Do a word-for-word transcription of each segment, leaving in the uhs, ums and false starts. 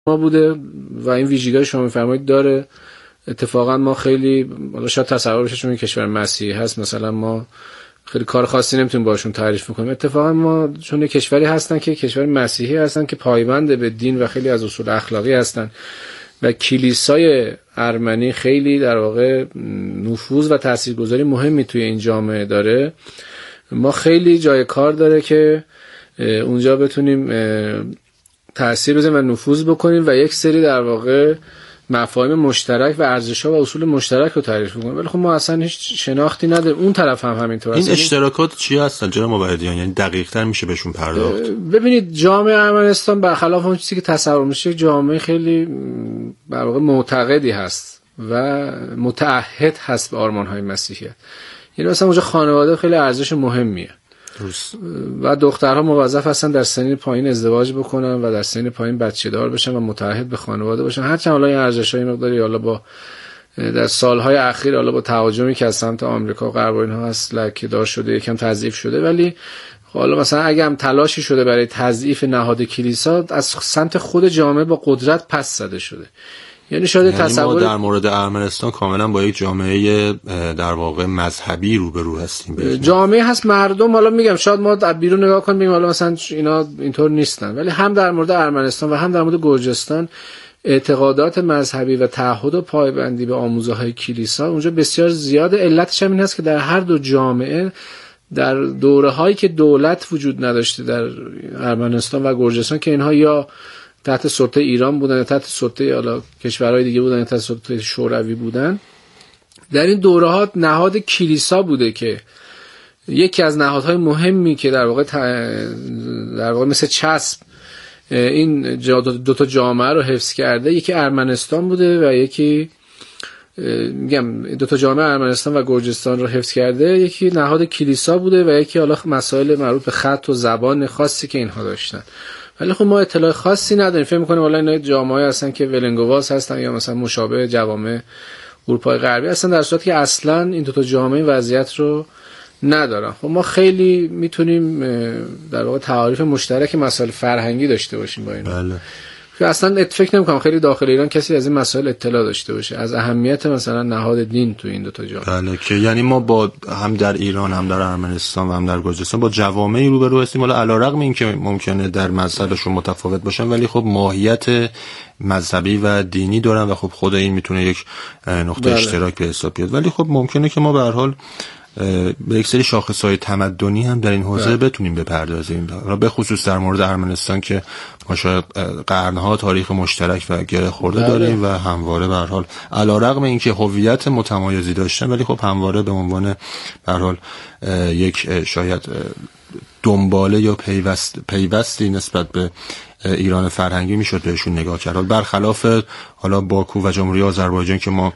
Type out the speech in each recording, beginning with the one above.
ما بوده و این ویژگی‌های شما می‌فرمایید داره. اتفاقا ما خیلی حالا شاید تصور بشه چون کشور مسیحی هست مثلا ما خیلی کار خاصی نمیتونیم باشون تعریف بکنیم. اتفاقا ما چون کشوری هستن که کشور مسیحی هستن که پایبند به دین و خیلی از اصول اخلاقی هستن و کلیسای ارمنی خیلی در واقع نفوذ و تاثیرگذاری مهمی توی این جامعه داره. ما خیلی جای کار داره که اونجا بتونیم تأثیر بزنیم و نفوذ بکنیم و یک سری در واقع مفاهیم مشترک و ارزش‌ها و اصول مشترک رو تعریف کنیم. ولی خب ما اصلا هیچ شناختی نداریم. اون طرف هم همینطور. این اشتراکات چی هستن جناب مبعدیان؟ یعنی دقیق‌تر میشه بهشون پرداخت؟ ببینید جامعه ارمنستان برخلاف اون چیزی که تصور میشه جامعه خیلی در واقع معتقدی هست و متعهد هست به آرمان‌های مسیحیت. یعنی مثلا اونجا خانواده خیلی ارزش مهمیه. درست. و دخترها موظف هستن در سن پایین ازدواج بکنن و در سن پایین بچه دار بشن و متعهد به خانواده باشن. هرچند حالا این ارزش‌های مقداری حالا با در سالهای اخیر حالا با تهاجمی که از سمت آمریکا و غرب و اینها هست لکه‌دار شده یکم تضعیف شده، ولی حالا مثلا اگه هم تلاشی شده برای تضعیف نهاد کلیسا از سمت خود جامعه با قدرت پس زده شده. یعنی شاید یعنی تصور ما در مورد ارمنستان کاملا با یک جامعه در واقع مذهبی روبرو هستیم. جامعه هست مردم، حالا میگم شاید ما از بیرون نگاه کنیم بگیم حالا مثلا اینا اینطور نیستن، ولی هم در مورد ارمنستان و هم در مورد گرجستان اعتقادات مذهبی و تعهد و پایبندی به آموزه‌های کلیسا اونجا بسیار زیاده. علتش هم این هست که در هر دو جامعه در دوره‌هایی که دولت وجود نداشته در ارمنستان و گرجستان که اینها یا تحت سلطه ایران بودن یا تحت سلطه حالا کشورهای دیگه بودن یا تحت سلطه شوروی بودن، در این دوره‌ها نهاد کلیسا بوده که یکی از نهادهای مهمی که در واقع در واقع مثل چسب این دو تا جامعه رو حفظ کرده، یکی ارمنستان بوده و یکی میگم دو تا جامعه ارمنستان و گرجستان رو حفظ کرده، یکی نهاد کلیسا بوده و یکی حالا مسائل مربوط به خط و زبان خاصی که اینها داشتن. ولی خب ما اطلاع خاصی نداریم، فکر می‌کنیم والا اینا جامعه‌ای هستن که ولنگواس هستن یا مثلا مشابه جوامع اروپای غربی هستن، در صورتی که اصلا این دو تا جامعه وضعیت رو ندارن. خب ما خیلی میتونیم در واقع تعاریف مشترک مسائل فرهنگی داشته باشیم با اینا. بله. که اصلا فکر نمی‌کنم خیلی داخل ایران کسی از این مسائل اطلاع داشته باشه، از اهمیت مثلا نهاد دین تو این دو تا جامعه. بله، که یعنی ما با هم در ایران هم در ارمنستان و هم در گرجستان با جوامعی روبرو هستیم، حالا علیرغم اینکه ممکنه در مذهبشون متفاوت باشن ولی خب ماهیت مذهبی و دینی دارن و خب خود این میتونه یک نقطه بله. اشتراک به حساب بیاد. ولی خب ممکنه که ما به هر حال به یک سری شاخص‌های تمدنی هم در این حوزه بتونیم بپردازیم، حالا به خصوص در مورد ارمنستان که ما شاید قرن‌ها تاریخ مشترک و گره خورده داریم و همواره به هر حال علیرغم اینکه هویت متمایزی داشتن ولی خب همواره به عنوان به هر حال یک شاید دنباله یا پیوست پیوستی نسبت به ایران فرهنگی میشد بهشون نگاه کرد، برخلاف حالا باکو و جمهوری آذربایجان که ما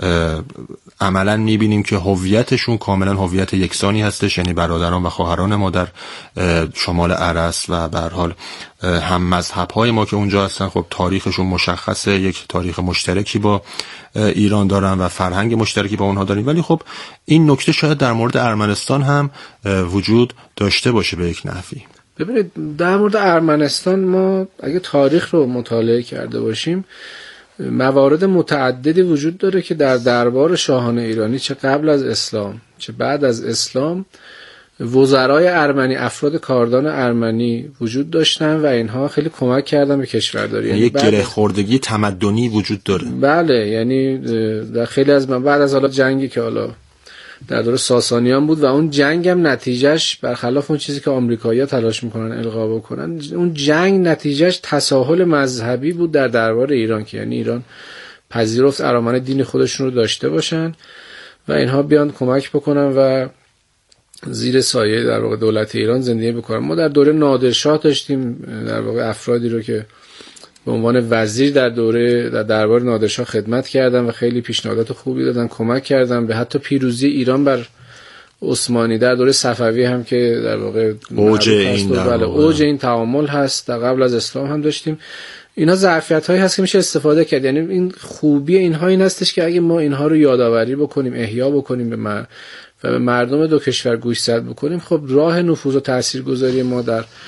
عملا میبینیم که هویتشون کاملا هویت یکسانی هستش، یعنی برادران و خواهران ما در شمال ارس و به هر حال هم مذهب‌های ما که اونجا هستن خب تاریخشون مشخصه، یک تاریخ مشترکی با ایران دارن و فرهنگ مشترکی با اونها داریم. ولی خب این نکته شاید در مورد ارمنستان هم وجود داشته باشه به یک نحوی. ببینید در مورد ارمنستان ما اگه تاریخ رو مطالعه کرده باشیم موارد متعددی وجود داره که در دربار شاهان ایرانی چه قبل از اسلام چه بعد از اسلام وزرای ارمنی، افراد کاردان ارمنی وجود داشتن و اینها خیلی کمک کردن به کشورداری. یعنی یک گره خوردگی تمدنی وجود داره. بله، یعنی در خیلی از من بعد از حالا جنگی که حالا در دوره ساسانیان بود و اون جنگ هم نتیجهش برخلاف اون چیزی که آمریکایی‌ها تلاش میکنن القا بکنن، اون جنگ نتیجهش تساهل مذهبی بود در دربار ایران که یعنی ایران پذیرفت ارامن دین خودشون رو داشته باشن و اینها بیان کمک بکنن و زیر سایه در واقع دولت ایران زندگی بکنن. ما در دوره نادرشاه داشتیم در واقع افرادی رو که به عنوان وزیر در دوره در دربار نادرشاه خدمت کردن و خیلی پیشنهادات خوبی دادن، کمک کردن به حتی پیروزی ایران بر عثمانی. در دوره صفوی هم که در واقع اوج این در بله اوج این تعامل هست، در قبل از اسلام هم داشتیم. اینا ظرفیت‌هایی هست که میشه استفاده کرد. یعنی این خوبی اینها این هستش که اگه ما اینها رو یادآوری بکنیم، احیا بکنیم به من و به مردم دو کشور گوشزد بکنیم، خب راه نفوذ و تاثیرگذاری ما در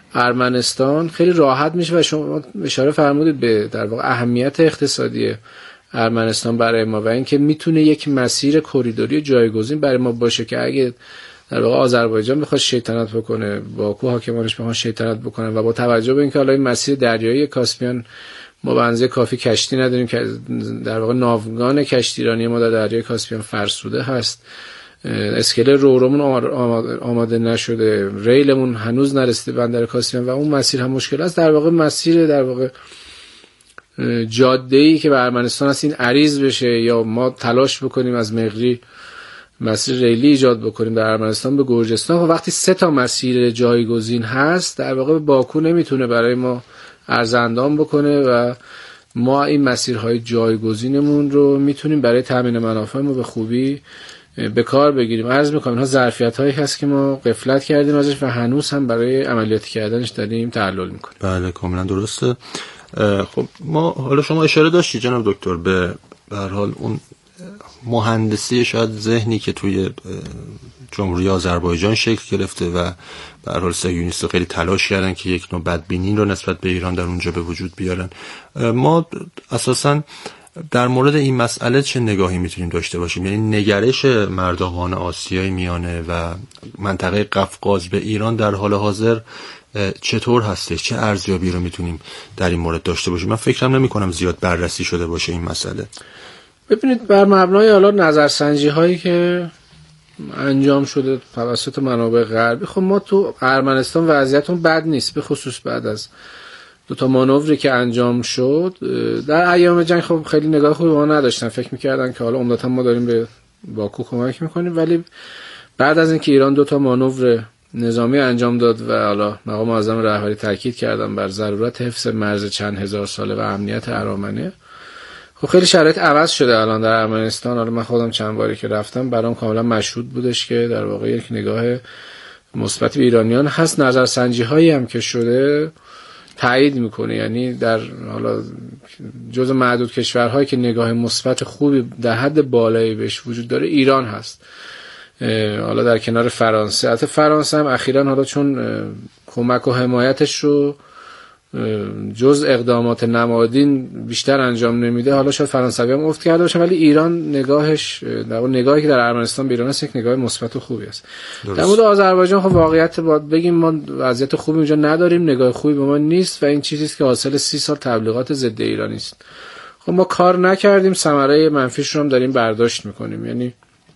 ارمنستان خیلی راحت میشه و شما اشاره فرمودید به در واقع اهمیت اقتصادی ارمنستان برای ما و اینکه میتونه یک مسیر کریدوری جایگزین برای ما باشه که اگه در واقع آذربایجان بخواد شیطنت بکنه، باکو حاکمانش بخواد شیطنت بکنن و با توجه به اینکه حالا این مسیر دریایی کاسپیان ما به اندازه کافی کشتی نداریم که در واقع ناوگان کشتیرانی ما در دریای کاسپیان فرسوده هست، اسکله رورومون آماده نشده، ریلمون هنوز نرسیده بندر کاسپیان و اون مسیر هم مشکل است. در واقع مسیر در واقع جاده‌ای که به ارمنستان هست این عریض بشه یا ما تلاش بکنیم از مغری مسیر ریلی ایجاد بکنیم در ارمنستان به گرجستان. و وقتی سه تا مسیر جایگزین هست در واقع باکو نمیتونه برای ما ارزاندام بکنه و ما این مسیرهای جایگزینمون رو میتونیم برای تامین منافعمون به خوبی به کار بگیریم. عرض می‌کنم اینها ظرفیت‌هایی هست که ما غفلت کردیم ازش و هنوز هم برای عملیاتی کردنش داریم تعلل می‌کنیم. بله کاملا درسته. خب ما حالا شما اشاره داشتی جناب دکتر به به هر حال اون مهندسی شاید ذهنی که توی جمهوری آذربایجان شکل گرفته و به هر حال صهیونیست‌ها خیلی تلاش کردن که یک نوع بدبینی رو نسبت به ایران در اونجا به وجود بیارن. ما اساساً در مورد این مسئله چه نگاهی میتونیم داشته باشیم؟ یعنی نگرش مردمان آسیای میانه و منطقه قفقاز به ایران در حال حاضر چطور هستش؟ چه ارزیابی رو میتونیم در این مورد داشته باشیم؟ من فکرم نمی کنم زیاد بررسی شده باشه این مسئله. ببینید بر مبنای حالا نظرسنجی هایی که انجام شده توسط منابع غربی، خب ما تو ارمنستان وضعیتمون بد نیست، به خصوص بعد از دو تا مانوری که انجام شد در ایام جنگ. خب خیلی نگاه خوبی ما نداشتن، فکر می‌کردن که حالا عمدتاً ما داریم به باکو کمک می‌کنیم، ولی بعد از اینکه ایران دو تا مانور نظامی انجام داد و حالا مقام معظم رهبری تاکید کردن بر ضرورت حفظ مرز چند هزار ساله و امنیت ارامنه، خب خیلی شرایط عوض شده الان در ارمنستان. حالا من خودم چند باری که رفتم برام کاملا مشهود بودش که در واقع یک نگاه مثبت به ایرانیان هست. نظرسنجی‌هایی هم که شده تایید میکنه، یعنی در حالا جزء معدود کشورهایی که نگاه مثبت خوبی در حد بالایی بهش وجود داره ایران هست، حالا در کنار فرانسه. البته فرانسه هم اخیراً حالا چون کمک و حمایتش رو جز اقدامات نمادین بیشتر انجام نمیده، حالا شاید فرانسوی هم افت کرده باشه، ولی ایران نگاهش در نگاهی که در ارمنستان به ایران است یک نگاه مثبت و خوبی است. در مورد آذربایجان خب واقعیت باید بگیم ما وضعیت خوبی اونجا نداریم، نگاه خوبی به ما نیست و این چیزی است که حاصل سی سال تبلیغات ضد ایرانی است. خب ما کار نکردیم، ثمره منفیش رو هم داریم برداشت میکنیم. یعنی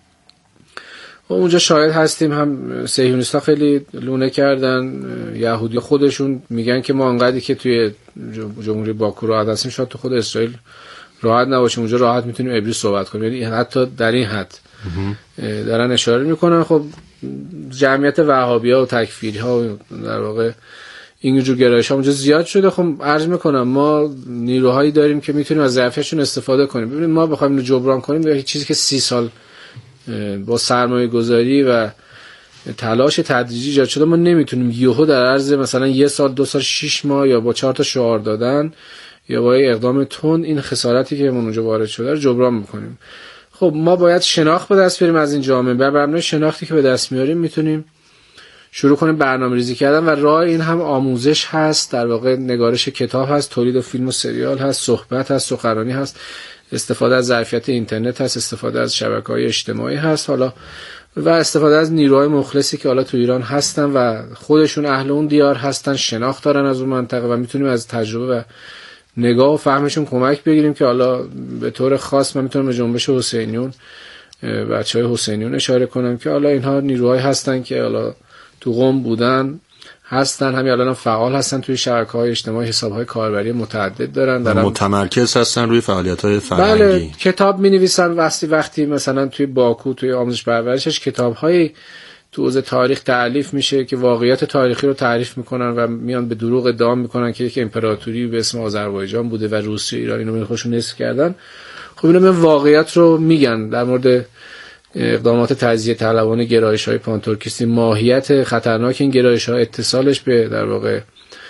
اونجا شاهد هستیم هم صهیونیست‌ها خیلی لونه کردن، یهودی خودشون میگن که ما انقدری که توی جمهوری باکو راحت هستیم شاید تو خود اسرائیل راحت نباشیم، اونجا راحت میتونیم عبری صحبت کنیم. یعنی حتی در این حد دارن اشاره میکنن. خب جمعیت وهابی‌ها و تکفیری‌ها و در واقع اینجور گرایش‌ها اونجا زیاد شده. خب عرض میکنم ما نیروهایی داریم که میتونیم از ضعفشون استفاده کنیم. ببینید ما بخوایم اینو جبران کنیم به چیزی که سی سال با سرمایه گذاری و تلاش تدریجی ایجاد شده، ما نمیتونیم یهو در عرض مثلا یه سال دو سال شش ماه یا با چهار تا شعار دادن یا با اقدام تند این خسارتی که من اونجا وارد شده رو جبران میکنیم. خب ما باید شناخت به دست بیاریم از این جامعه. بر مبنای شناختی که به دست میاریم میتونیم شروع کنیم برنامه‌ریزی کردن و راه این هم آموزش هست، در واقع نگارش کتاب هست، تولید فیلم و سریال هست، صحبت هست، سخنرانی هست، استفاده از ظرفیت اینترنت هست، استفاده از شبکه‌های اجتماعی هست، حالا و استفاده از نیروهای مخلصی که حالا تو ایران هستن و خودشون اهل اون دیار هستن، شناخت دارن از اون منطقه و میتونیم از تجربه و نگاه و فهمشون کمک بگیریم. که حالا به طور خاص من میتونم به جنبش حسینیون، بچهای حسینیون اشاره کنم که حالا اینها نیروهایی هستن که حالا تو قم بودن هستن، همین الان هم فعال هستن توی شبکه‌های اجتماعی، حساب‌های کاربری متعدد دارن، دارن متمرکز هستن روی فعالیت‌های فرهنگی. بله، کتاب می‌نویسن. وقتی وقتی مثلا توی باکو توی آموزش پرورشش کتاب‌های تو حوزه تاریخ تألیف میشه که واقعیت تاریخی رو تعریف میکنن و میان به دروغ ادعا میکنن که یک امپراتوری به اسم آذربایجان بوده و روسیه ایران اینو خودشون نصف کردن. خب اینا میان واقعیت رو میگن در مورد اقدامات تجزیه طلبانه، گرایش‌های پانتورکیستی، ماهیت خطرناک این گرایش‌ها، اتصالش به در واقع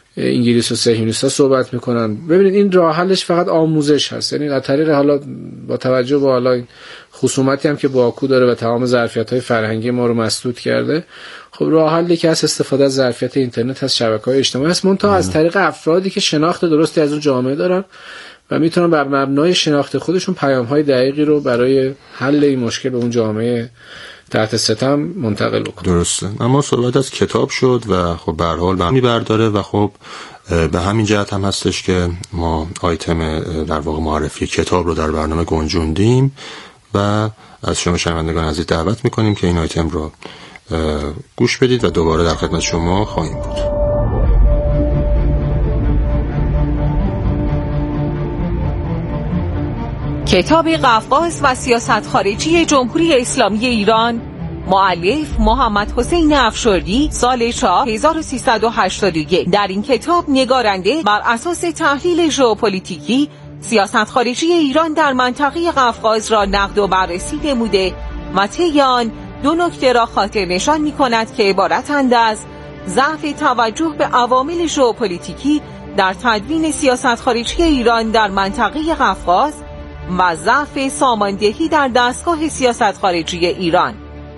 انگلیس و صهیونیست‌ها صحبت میکنن. ببینید این راه حلش فقط آموزش هست، یعنی از طریق حالا با توجه به حالا خصومتی هم که باکو داره و تمام ظرفیت‌های فرهنگی ما رو مسدود کرده، خب راه حلی که از استفاده از ظرفیت اینترنت از شبکه‌های اجتماعی است، منتها از طریق افرادی که شناخت درستی از اون جامعه دارن و میتونن بر مبنای شناخت خودشون پیام‌های دقیقی رو برای حل این مشکل به اون جامعه تحت ستم منتقل بکنه. درسته. اما صحبت از کتاب شد و خب به هر حال به همین برداره و خب به همین جهت هم هستش که ما آیتم در واقع معرفی کتاب رو در برنامه گنجوندیم و از شما شنوندگان عزیز دعوت میکنیم که این آیتم رو گوش بدید و دوباره در خدمت شما خواهیم بود. کتاب قفقاز و سیاست خارجی جمهوری اسلامی ایران، مؤلف محمد حسین افشاری، سال چاپ هزار و سیصد و هشتاد و یک. در این کتاب نگارنده بر اساس تحلیل ژئوپلیتیکی سیاست خارجی ایران در منطقه قفقاز را نقد و بررسی نموده و طی آن دو نکته را خاطر نشان می‌کند که عبارتند از ضعف توجه به عوامل ژئوپلیتیکی در تدوین سیاست خارجی ایران در منطقه قفقاز و ضعف ساماندهی در دستگاه سیاست خارجی ایران.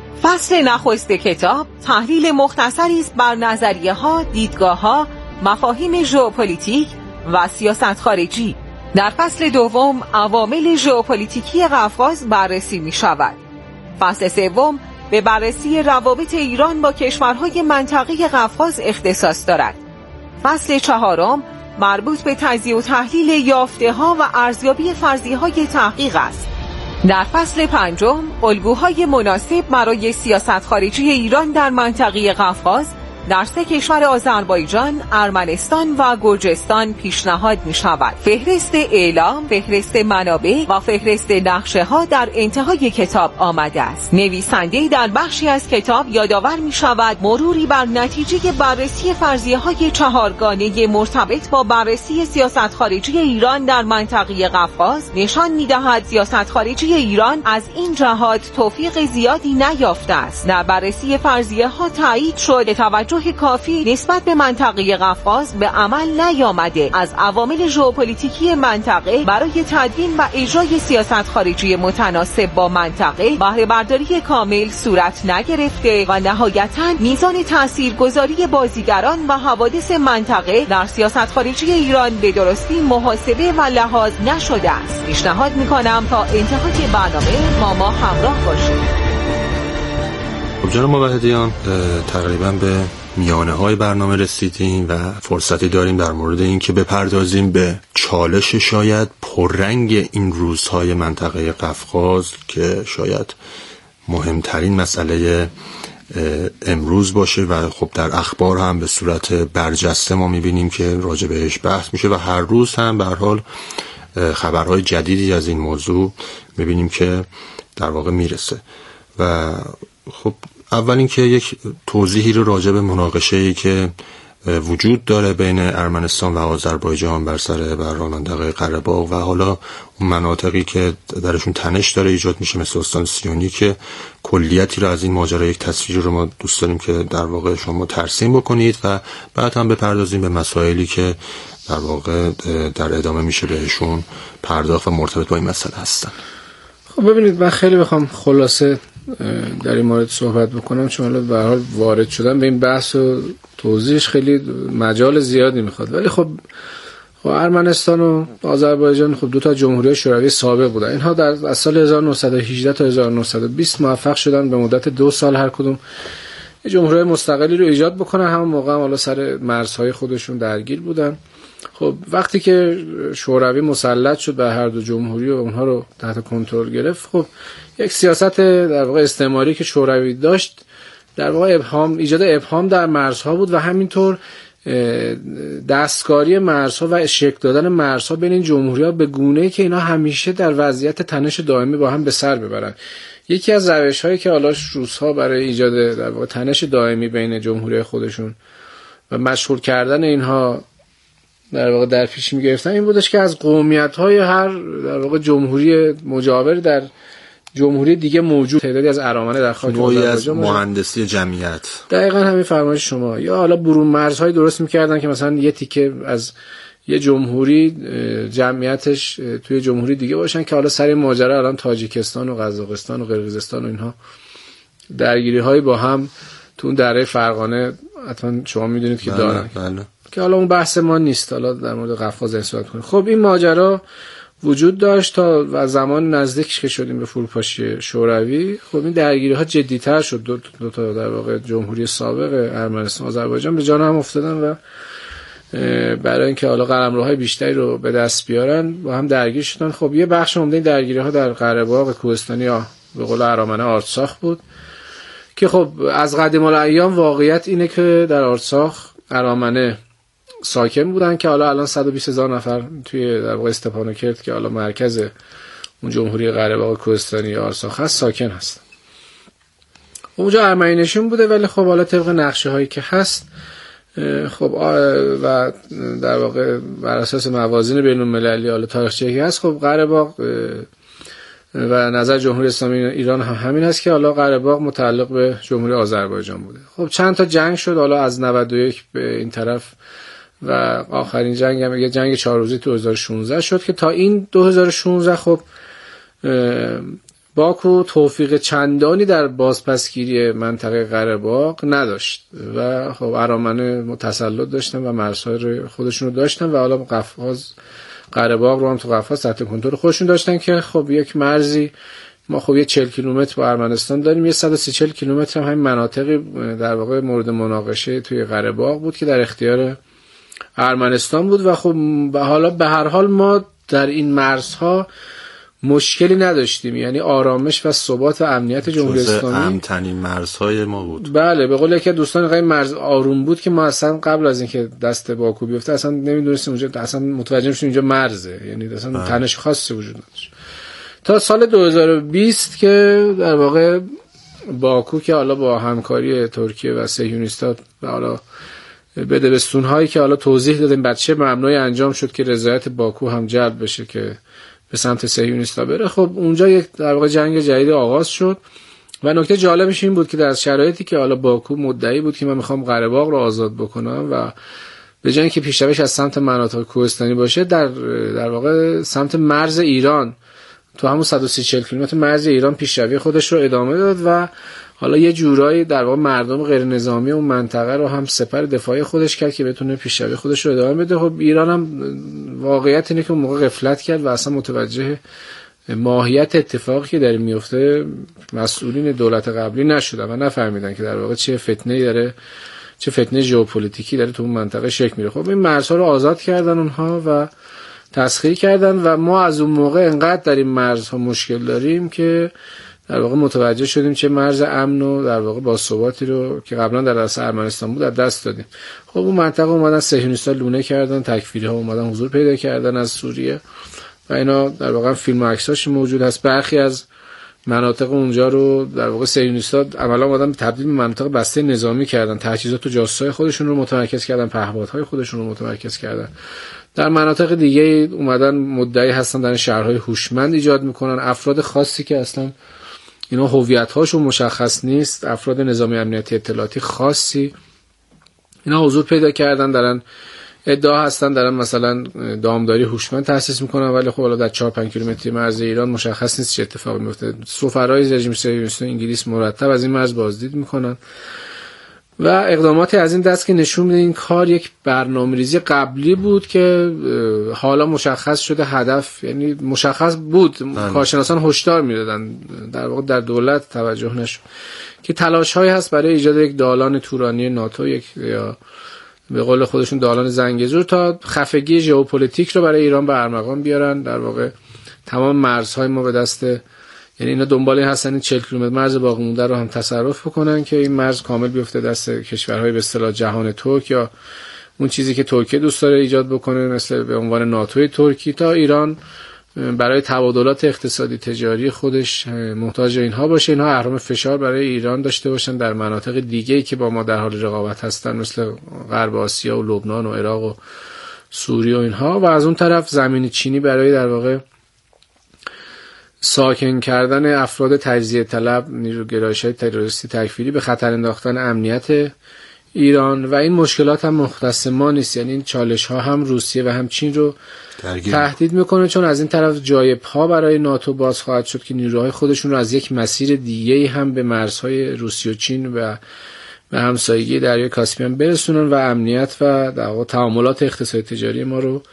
فصل نخست کتاب تحلیل مختصری است بر نظریه‌ها، دیدگاه‌ها، مفاهیم ژئوپلیتیک و سیاست خارجی. در فصل دوم عوامل ژئوپلیتیکی قفقاز بررسی می‌شود. فصل سوم به بررسی روابط ایران با کشورهای منطقه قفقاز اختصاص دارد. فصل چهارم مربوط به تجزیه و تحلیل یافته‌ها و ارزیابی فرضیه‌های تحقیق است. در فصل پنجم الگوهای مناسب برای سیاست خارجی ایران در منطقه قفقاز در سه کشور آذربایجان، ارمنستان و گرجستان پیشنهاد می شود. فهرست اعلام، فهرست منابع و فهرست نقشه ها در انتهای کتاب آمده است. نویسنده در بخشی از کتاب یادآور می شود مروری بر نتیجه بررسی فرضیه های چهارگانه مرتبط با بررسی سیاست خارجی ایران در منطقه قفقاز نشان می دهد سیاست خارجی ایران از این جهات توفیق زیادی نیافته است. در بررسی فرضیه ها تایید شد توجه کافی نسبت به منطقه قفقاز به عمل نیامده. از عوامل ژئوپلیتیکی منطقه برای تدوین و اجرای سیاست خارجی متناسب با منطقه بهره برداری کامل صورت نگرفته و نهایتاً میزان تاثیرگذاری بازیگران و حوادث منطقه در سیاست خارجی ایران به درستی محاسبه و لحاظ نشده است. پیشنهاد میکنم تا انتهای برنامه ما ما همراه باشید. جناب موحدیان، تقریبا به میانه های برنامه رسیدیم و فرصتی داریم در مورد این که بپردازیم به چالش شاید پررنگ این روزهای منطقه قفقاز که شاید مهمترین مسئله امروز باشه و خب در اخبار هم به صورت برجسته ما میبینیم که راجع بهش بحث میشه و هر روز هم به هر حال خبرهای جدیدی از این موضوع میبینیم که در واقع میرسه. و خب اول اینکه یک توضیحی رو راجع به مناقشه‌ای که وجود داره بین ارمنستان و آذربایجان بر سر بر منطقه قره باغ و حالا اون مناطقی که درشون تنش داره ایجاد میشه مثل استان سیونی، که کلیتی رو از این ماجرا یک تصویر رو ما دوست داریم که در واقع شما ترسیم بکنید و بعد هم بپردازیم به مسائلی که در واقع در ادامه میشه بهشون پرداخت و مرتبط با این مسئله هستن. خب ببینید، من خیلی بخوام خلاصه در این مورد صحبت بکنم، چون به هر حال وارد شدن به این بحث و توضیحش خیلی مجال زیادی میخواد، ولی خب ارمنستان و آذربایجان خب دو تا جمهوری شوروی سابق بودن. اینها در از سال هزار و نهصد و هجده تا هزار و نهصد و بیست موفق شدن به مدت دو سال هر کدوم جمهوری مستقلی رو ایجاد بکنن. همون موقع هم حالا سر مرزهای خودشون درگیر بودن. خب وقتی که شوروی مسلط شد به هر دو جمهوری و اونها رو تحت کنترل گرفت، خب یک سیاست در واقع استعماری که شوروی داشت در واقع ابهام، ایجاد ابهام در مرزها بود و همینطور دستکاری مرزها و شکل دادن مرزها بین این جمهوری‌ها به گونه‌ای که اینا همیشه در وضعیت تنش دائمی با هم به سر ببرن. یکی از روش‌هایی که حالا روس‌ها برای ایجاد در واقع تنش دائمی بین جمهوری خودشون و مشغول کردن اینها در واقع در پیش می‌گرفتن این بودش که از قومیت‌های هر در واقع جمهوری مجاور در جمهوری دیگه موجود، تعدادی از ارامنه در خاک آذربایجان، مهندسی جمعیت. دقیقاً همین فرمایش شما. یا حالا برون مرزهای درست می‌کردن که مثلا یه تیکه از یه جمهوری جمعیتش توی جمهوری دیگه باشن که حالا سر ماجرا الان تاجیکستان و قزاقستان و قرقیزستان و اینها درگیری‌های با هم تو اون دره فرغانه حتما شما می‌دونید که بله، دارن. بله. که حالا اون بحث ما نیست، حالا در مورد قفقاز صحبت کنیم. خب این ماجرا وجود داشت تا و زمان نزدیک که شدیم به فروپاشی شوروی. خب این درگیری‌ها جدی‌تر شد، دو, دو تا در واقع جمهوری سابق ارمنستان و آذربایجان به جان هم افتادن و برای اینکه حالا قلمروهای بیشتری رو به دست بیارن با هم درگیر شدن. خب یه بخش عمده این درگیری‌ها در قره باغ کوهستانی یا به قول ارامنه آرتساخ بود که خب از قدیم الایام واقعیت اینه که در آرتساخ ارامنه ساکن بودن که حالا الان صد و بیست هزار نفر توی در واقع استپانوکرت که حالا مرکز اون جمهوری قره باغ کوهستانی یا آرتساخ هست ساکن هستن. اونجا ارمنی نشون بوده، ولی خب حالا طبق نقشه هایی که هست خب و در واقع بر اساس موازین بین المللی حالا تاریخچه‌ای هست، خب قره باغ و نظر جمهوری اسلامی ایران هم همین هست که حالا قره باغ متعلق به جمهوری آذربایجان بوده. خب چند تا جنگ شد حالا از نود و یک به این طرف و آخرین جنگ هم یه جنگ چهار روزه تو دو هزار و شانزده شد که تا این دو هزار و شانزده خب باکو توفیق چندانی در بازپسگیری منطقه قره باغ نداشت و خب ارامنه تسلط داشتن و مرزهای خودشون رو داشتن و حالا قفقاز قره باغ رو هم تو قفقاز تحت کنترل خودشون داشتن که خب یک مرزی ما خب یه چهل کیلومتر با ارمنستان داریم، یه صد و سی کیلومتر هم همین مناطقی در واقع مورد مناقشه توی قره باغ بود که در اختیار ارمنستان بود و خب حالا به هر حال ما در این مرزها مشکلی نداشتیم، یعنی آرامش و ثبات و امنیت جمهوری اسلامی امن‌ترین مرزهای ما بود. بله، به قول یکی دوستان اینقدر مرز آروم بود که ما اصلا قبل از اینکه دست باکو بیفته اصلا نمیدونستیم اونجا، اصلا متوجه میشیم اینجا مرزه، یعنی اصلا تنش خاصی وجود نداشت تا سال دو هزار و بیست که در واقع باکو که حالا با همکاری ترکیه و صهیونیست‌ها و حالا بدبستون هایی که حالا توضیح دادیم بچه مبنای انجام شد که رضایت باکو هم جلب بشه که به سمت صهیونیستا بره. خب اونجا یک در واقع جنگ جدید آغاز شد و نکته جالبش این بود که در شرایطی که حالا باکو مدعی بود که من میخوام قره باغ رو آزاد بکنم و به جای اینکه پیشرویش از سمت مناطق کوهستانی باشه در در واقع سمت مرز ایران تو همون صد و سی کیلومتر مرز ایران پیشروی خودش رو ادامه داد و حالا یه جورایی در واقع مردم غیر نظامی اون منطقه رو هم سپر دفاعی خودش کرد که بتونه پیشروی خودش رو ادامه بده. خب ایران هم واقعیت اینه که اون موقع غفلت کرد و اصلا متوجه ماهیت اتفاقی که داره میفته مسئولین دولت قبلی نشدن و نفهمیدن که در واقع چه فتنه‌ای داره، چه فتنه ژئوپلیتیکی داره تو اون منطقه شکل میره. خب این مرزها رو آزاد کردن اونها و تسخیر کردن و ما از اون موقع انقدر در این مرزها مشکل داریم که در واقع متوجه شدیم چه مرز امن و در واقع باثباتی رو که قبلا در دست ارمنستان بود از دست دادیم. خب اون منطقه اومدن صهیونیست‌ها لونه کردن، تکفیری‌ها اومدن حضور پیدا کردن از سوریه و اینا در واقع فیلم و عکساش موجود هست. برخی از مناطق اونجا رو در واقع صهیونیست‌ها عملاً اومدن تبدیل به مناطق بسته نظامی کردن، تجهیزات و جاسوسای خودشون رو متمرکز کردن، پهپادهای خودشون رو متمرکز کردن. در مناطق دیگه اومدن مدعی هستن در شهرهای هوشمند ایجاد میکنن، افراد خاصی که اصلا اینا هویت‌هاشون مشخص نیست، افراد نظامی امنیتی اطلاعاتی خاصی اینا حضور پیدا کردن، دارن ادعا هستن دارن مثلا دامداری هوشمند تأسیس میکنن، ولی خب حالا در چهار پنج کیلومتری مرز ایران مشخص نیست چه اتفاقی میفته. سفرای رژیم صهیونیست انگلیس مرتب از این مرز بازدید میکنن و اقداماتی از این دست که نشون میده این کار یک برنامه‌ریزی قبلی بود که حالا مشخص شده هدف، یعنی مشخص بود، کارشناسان هشدار میدادن، در واقع در دولت توجه نشد که تلاش‌هایی هست برای ایجاد یک دالان تورانی ناتو، یک یا به قول خودشون دالان زنگزور، تا خفگی ژئوپلیتیک رو برای ایران به ارمغان بیارن. در واقع تمام مرزهای ما به دست، یعنی اینا دنبال این هستن این چهل کیلومتر مرز باقی مونده رو هم تصرف بکنن که این مرز کامل بیفته دست کشورهای به اصطلاح جهان ترک یا اون چیزی که ترکیه دوست داره ایجاد بکنه مثل به عنوان ناتوی ترکی، تا ایران برای تبادلات اقتصادی تجاری خودش محتاج اینها باشه، اینها اهرم فشار برای ایران داشته باشن در مناطق دیگه‌ای که با ما در حال رقابت هستن مثل غرب آسیا و لبنان و عراق و سوریه و اینها، و از اون طرف زمین چینی برای در واقع ساکن کردن افراد تجزیه طلب، نیروگرایش‌های تروریستی تکفیری به خطر انداختن امنیت ایران و این مشکلات هم مختص ما نیست، یعنی این چالش ها هم روسیه و هم چین رو درگیر تهدید میکنه، چون از این طرف جای پا برای ناتو باز خواهد شد که نیروهای خودشون رو از یک مسیر دیگه هم به مرزهای روسیه و چین و به همسایگی دریای کاسپیان برسونن و امنیت و در واقع تعاملات اقتصادی تجاری ما رو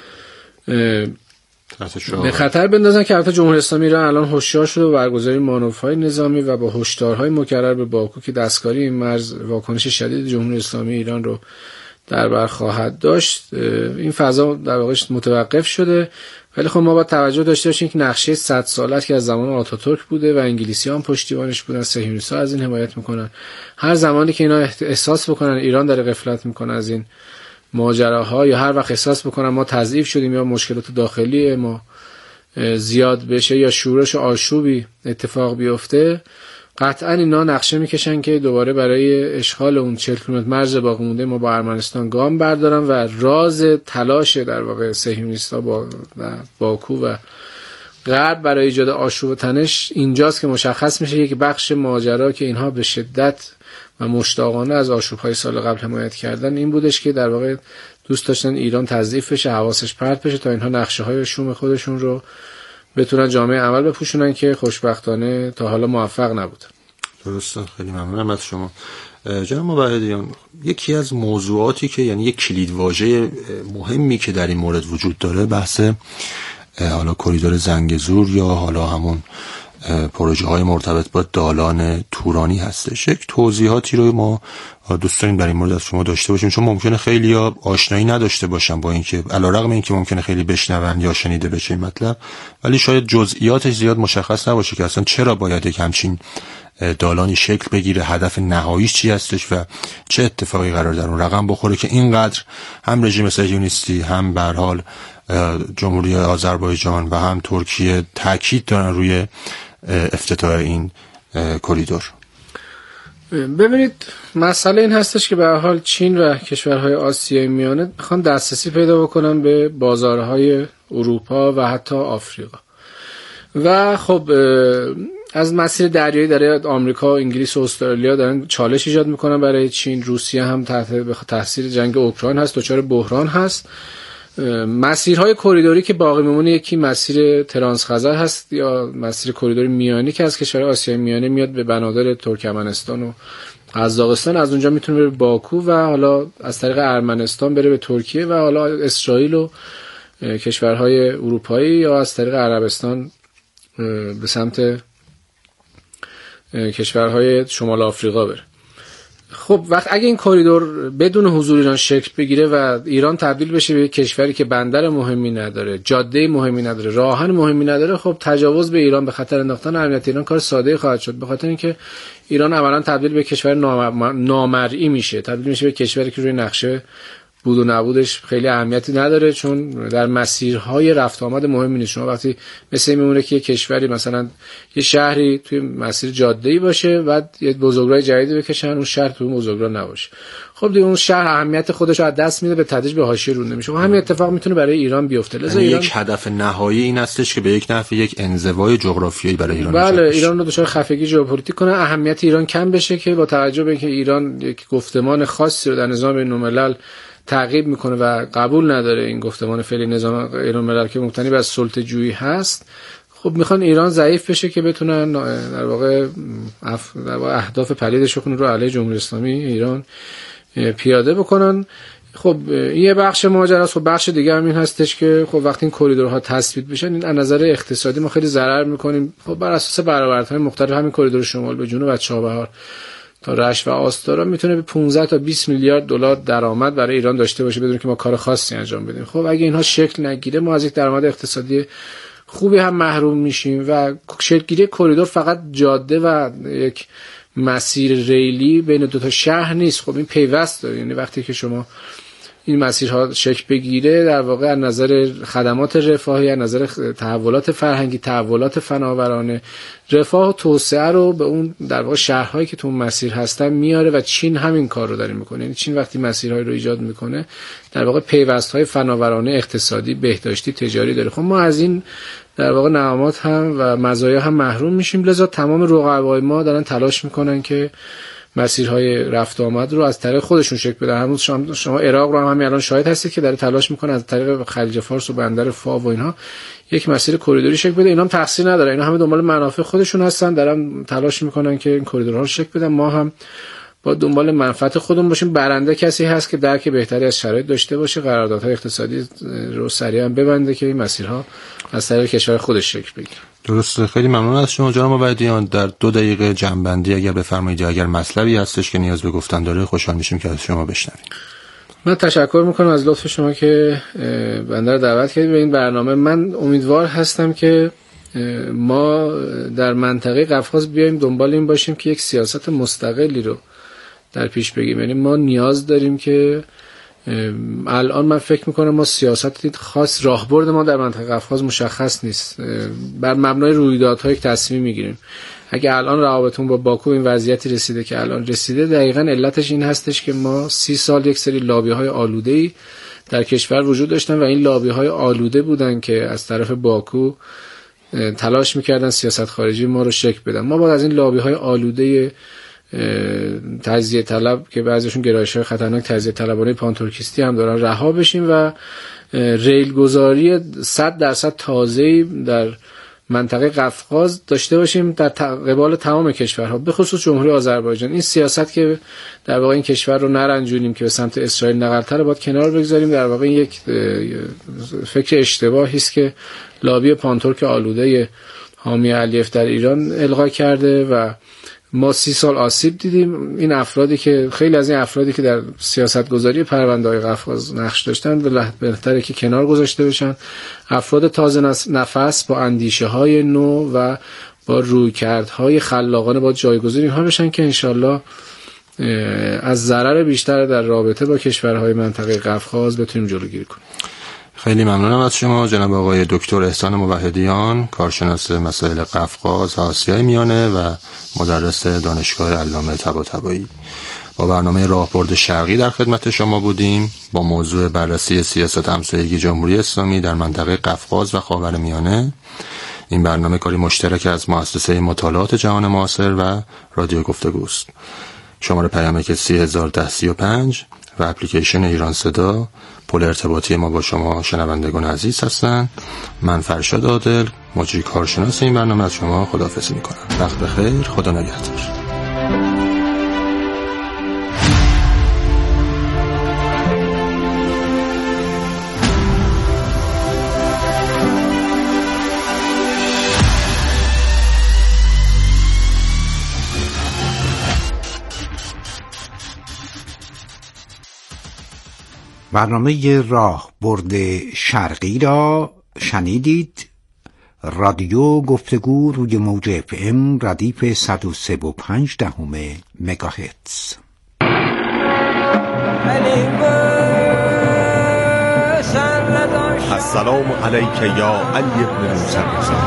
به خطر بندازن که البته جمهوری اسلامی ایران الان هوشیار شده و برگزاری مانورهای نظامی و با هشدارهای مکرر به باکو که دستکاری این مرز واکنش شدید جمهوری اسلامی ایران رو در بر خواهد داشت، این فضا در واقع متوقف شده. ولی خب ما باید توجه داشته باشیم که نقشه صد ساله که از زمان آتاتورک بوده و انگلیسی‌ها هم پشتیبانش بودن، صهیونیست‌ها از این حمایت میکنن. هر زمانی که اینا احساس بکنن ایران داره غفلت میکنه از این ماجراها، یا هر وقت احساس بکنن ما تضعیف شدیم یا مشکلات داخلی ما زیاد بشه یا شورش آشوبی اتفاق بیفته، قطعا اینا نقشه میکشن که دوباره برای اشغال اون چهل کیلومتر مرز باقی مونده ما با ارمنستان گام بردارن و راز تلاش در واقع صهیونیست‌ها با باکو و غرب برای ایجاد آشوب و تنش اینجاست که مشخص میشه که بخش ماجرا که اینها به شدت و مشتاقانه از آشوب‌های سال قبل حمایت کردن این بودش که در واقع دوست داشتن ایران تضعیف بشه، حواسش پرت بشه تا اینها نقشه‌های شوم خودشون رو بتونن جامعه عمل بپوشونن که خوشبختانه تا حالا موفق نبودن. درسته، خیلی ممنونم از شما جناب مبهدیان. یکی از موضوعاتی که یعنی یک کلیدواژه مهمی که در این مورد وجود داره بحث حالا کریدور زنگزور یا حالا همون پروژه های مرتبط با دالان تورانی هستش. یک توضیحاتی رو ما دوست داریم در این مورد از شما داشته باشیم، چون ممکنه خیلی ها آشنایی نداشته باشن با اینکه علیرغم اینکه ممکنه خیلی بشنون یا شنیده بشه این مطلب، ولی شاید جزئیاتش زیاد مشخص نباشه که اصلا چرا باید یک همچین دالانی شکل بگیره، هدف نهاییش چی هستش و چه اتفاقی قرار در اون رقم بخوره که اینقدر هم رژیم صهیونیستی هم به هر حال جمهوری آذربایجان و هم ترکیه تاکید دارن روی افتتاح این کریدور. ببینید مسئله این هستش که به هر حال چین و کشورهای آسیای میانه میخوان دسترسی پیدا بکنن به بازارهای اروپا و حتی آفریقا و خب از مسیر دریایی داره آمریکا، انگلیس و استرالیا دارن چالش ایجاد میکنن برای چین. روسیه هم تحت تاثیر جنگ اوکراین هست، دچار بحران هست. مسیرهای کریدوری که باقی میمونه یکی مسیر ترانس خزر هست یا مسیر کریدور میانی که از کشورهای آسیای میانه میاد به بنادر ترکمنستان و قزاقستان، از اونجا میتونه بره باکو و حالا از طریق ارمنستان بره به ترکیه و حالا اسرائیل و کشورهای اروپایی یا از طریق عربستان به سمت کشورهای شمال آفریقا بره. خب وقت اگه این کریدور بدون حضور ایران شکل بگیره و ایران تبدیل بشه به کشوری که بندر مهمی نداره، جاده مهمی نداره، راهن مهمی نداره، خب تجاوز به ایران به خطر انداختن امنیت ایران کار ساده خواهد شد، به خاطر اینکه ایران اولا تبدیل به کشور نامرئی میشه، تبدیل میشه به کشوری که روی نقشه بود و نبودش خیلی اهمیتی نداره، چون در مسیرهای رفت آمد مهمی نیست. شما وقتی مثل میمونه که یه کشوری مثلا یه شهری توی مسیر جاده‌ای باشه بعد یه بزرگراه جدیدی بکشن اون شهر توی اون بزرگراه نباشه، خب دیگه اون شهر اهمیت خودش رو از دست میده، به تدریج به حاشیه رونده میشه. و همین اتفاق میتونه برای ایران بیفته. لذا یعنی ایران... یک هدف نهایی این هستش که به یک نحو یک انزوای جغرافیایی برای ایران بله ایران رو دچار خفگی ژئوپلیتیک کنه، اهمیت ایران کم بشه که با توجه به اینکه ایران یک گفتمان خاصی رو در نظام بین‌الملل تعقیب میکنه و قبول نداره این گفتمان فعلی نظام ایران ملل که مبتنی بر سلطه جویی هست، خب میخوان ایران ضعیف بشه که بتونن در واقع اهداف پلیدشون رو علیه جمهوری اسلامی ایران پیاده بکنن. خب یه بخش ماجراست. خب بخش دیگه هم این هستش که خب وقتی این کریدورها تثبیت بشن این از نظر اقتصادی ما خیلی ضرر میکنیم. خب بر اساس برآوردهای مختلف همین کریدور شمال به جنوب و چابهار تا رشت و آستارا میتونه به پانزده تا بیست میلیارد دلار درآمد برای ایران داشته باشه بدون که ما کار خاصی انجام بدیم. خب اگه اینها شکل نگیره ما از یک درآمد اقتصادی خوبی هم محروم میشیم و شکلگیری کریدور فقط جاده و یک مسیر ریلی بین دو تا شهر نیست. خب این پیوست داره، یعنی وقتی که شما این مسیرها شکل بگیره، در واقع از نظر خدمات رفاهی، از نظر تحولات فرهنگی، تحولات فناورانه، رفاه و توسعه رو به اون در واقع شهرهایی که تو اون مسیر هستن میاره و چین همین کار رو داره میکنه. یعنی چین وقتی مسیرهای رو ایجاد میکنه در واقع پیوست‌های فناورانه، اقتصادی، بهداشتی، تجاری داره. خب ما از این در واقع نعمات هم و مزایا هم محروم میشیم، لذا تمام رقبای ما دارن تلاش میکنن که مسیرهای رفت آمد رو از طریق خودشون شکل بدن. همون شما, شما عراق رو هم همین الان شاهد هستید که داره تلاش میکنه از طریق خلیج فارس و بندر فاو و اینها یک مسیر کریدوری شکل بده. اینا هم تقصیر نداره، اینا همه دنبال منافع خودشون هستن، دارن تلاش میکنن که این کریدورها رو شکل بدن. ما هم با دنبال منفعت خودمون باشیم. برنده کسی هست که درک بهتری از شرایط داشته باشه، قراردادهای اقتصادی رو سریعا ببنده که این مسیرها از طریق کشور خودش شکل بگیره. درسته. خیلی ممنون از شما جناب موحدیان. در دو دقیقه جنبندی اگر بفرمایید، اگر مطلبی هستش که نیاز به گفتن داره خوشحال میشیم که از شما بشنویم. من تشکر میکنم از لطف شما که بنده رو دعوت کردید به این برنامه. من امیدوار هستم که ما در منطقه قفقاز بیایم دنبال این باشیم که یک سیاست مستقلی رو در پیش بگیریم. یعنی ما نیاز داریم که الان من فکر میکنم ما سیاست خاص، راهبرد ما در منطقه قفقاز مشخص نیست، بر مبنای رویدادها یک تصمیم میگیریم. اگه الان روابطمون با باکو این وضعیتی رسیده که الان رسیده، دقیقاً علتش این هستش که ما سی سال یک سری لابی‌های آلوده‌ای در کشور وجود داشتن و این لابی‌های آلوده بودن که از طرف باکو تلاش میکردن سیاست خارجی ما رو شکل بدن. ما باید از این لابی‌های آلوده تجزیه طلب که بعضیشون گرایش‌های خطرناک تجزیه طلبانه پانتورکیستی هم دارن رها بشیم و ریل گذاری صد درصد تازه‌ای در منطقه قفقاز داشته باشیم در قبال تمام کشورها، به خصوص جمهوری آذربایجان. این سیاست که در واقع این کشور رو نرنجونیم که به سمت اسرائیل نقل‌تر باید کنار بگذاریم. در واقع این یک فکر اشتباهی است که لابی پانتورک آلوده حامی علیف در ایران القا کرده و ما سی سال آسیب دیدیم. این افرادی که خیلی از این افرادی که در سیاست گذاری پرونده‌های قفقاز نقش داشتن بهتره که کنار گذاشته بشن. افراد تازه نفس با اندیشه های نو و با رویکردهای خلاقانه با جایگزین اینها بشن که انشالله از ضرر بیشتر در رابطه با کشورهای منطقه قفقاز بتونیم جلوگیری کنیم. خیلی ممنونم از شما جناب آقای دکتر احسان موحدیان، کارشناس مسائل قفقاز و آسیای میانه و مدرس دانشگاه علامه طباطبایی. با برنامه راهبرد شرقی در خدمت شما بودیم با موضوع بررسی سیاست همسایگی جمهوری اسلامی در منطقه قفقاز و خاورمیانه. این برنامه کاری مشترک از مؤسسه مطالعات جهان معاصر و رادیو گفتگوست. شماره پیامک سی هزار ده سی و پنج و اپلیکیشن ایران صدا پل ارتباطی ما با شما شنوندگان عزیز هستند. من فرشاد عادل، مجری کارشناس این برنامه، از شما خداحافظی میکنم. وقت بخیر، خدا نگهدار. برنامه راهبرد شرقی را شنیدید. رادیو گفتگو روی موج اف ام ردیف صد و سه و پنج دهم مگاهرتز. السلام علیک یا علی ابن موسی الرضا.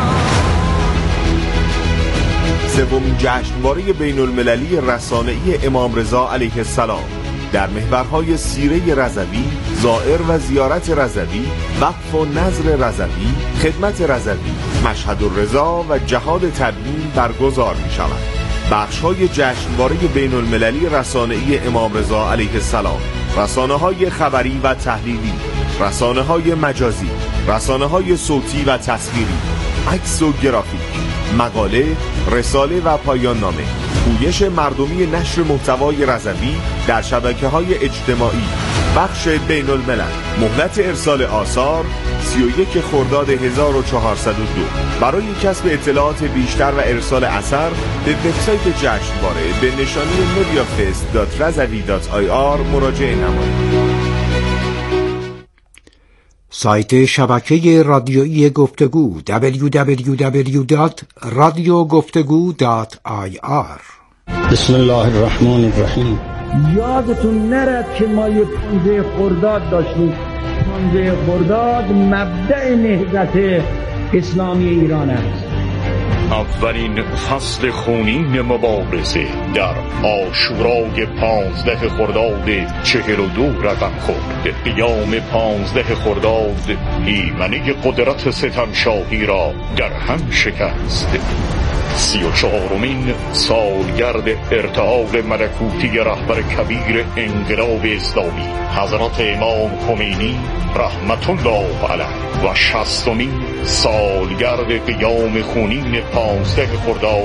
سومین جشنواره بین المللی رسانه‌ای امام رضا علیه السلام در محورهای سیره رضوی، زائر و زیارت رضوی، وقف و نظر رضوی، خدمت رضوی، مشهد الرضا و جهاد تبیین برگزار می شود. بخش‌های جشنواره بین المللی رسانه‌ای امام رضا علیه السلام: رسانه‌های خبری و تحلیلی، رسانه‌های مجازی، رسانه‌های صوتی و تصویری، عکس و گرافیک، مقاله، رساله و پایان نامه، پویش مردمی نشر محتوای رضوی در شبکه‌های اجتماعی، بخش بین الملل. مهلت ارسال آثار سی و یک خرداد هزار و چهارصد و دو. برای کسب اطلاعات بیشتر و ارسال اثر به وبسایت جشنواره به نشانی mediafest دات رضوی دات آی آر مراجعه نمایید. سایت شبکه رادیویی گفتگو دبلیو دبلیو دبلیو دات رادیو گفتگو دات آی آر بسم الله الرحمن الرحیم. یادتون نرد که ما یک پانزده خرداد داشتیم. پانزده خرداد مبدأ نهضت اسلامی ایران است. اولین فصل خونین مبارزه در عاشورای پانزده خرداد چهل و دو رقم خورد. قیام پانزده خرداد ایمنی قدرت ستمشاهی را در هم شکست. سی و چهارمین سالگرد ارتحال ملکوتی رهبر کبیر انقلاب اسلامی حضرت امام خمینی رحمت الله علیه و شصتمین سالگرد قیام خونین پانزده خرداد